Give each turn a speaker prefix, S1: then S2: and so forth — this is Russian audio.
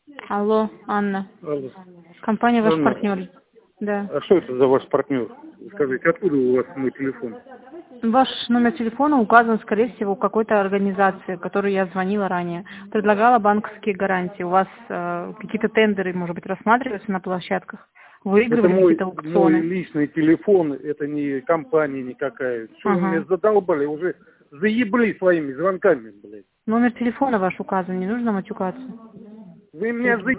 S1: Алло, Анна.
S2: Алло.
S1: Компания ваш
S2: Анна,
S1: партнер. Да.
S2: а что это за ваш партнер? Скажите, откуда у вас мой телефон?
S1: Ваш номер телефона указан, скорее всего, у какой-то организации, которой я звонила ранее. Предлагала банковские гарантии. У вас какие-то тендеры, может быть, рассматриваются на площадках?
S2: Это
S1: Выигрывали
S2: мой
S1: какие-то аукционы?
S2: личный телефон, это не компания никакая. Что вы меня
S1: Ага.
S2: задолбали, уже заебли своими звонками, блядь.
S1: Номер телефона ваш указан, не нужно матюкаться.
S2: Вы меня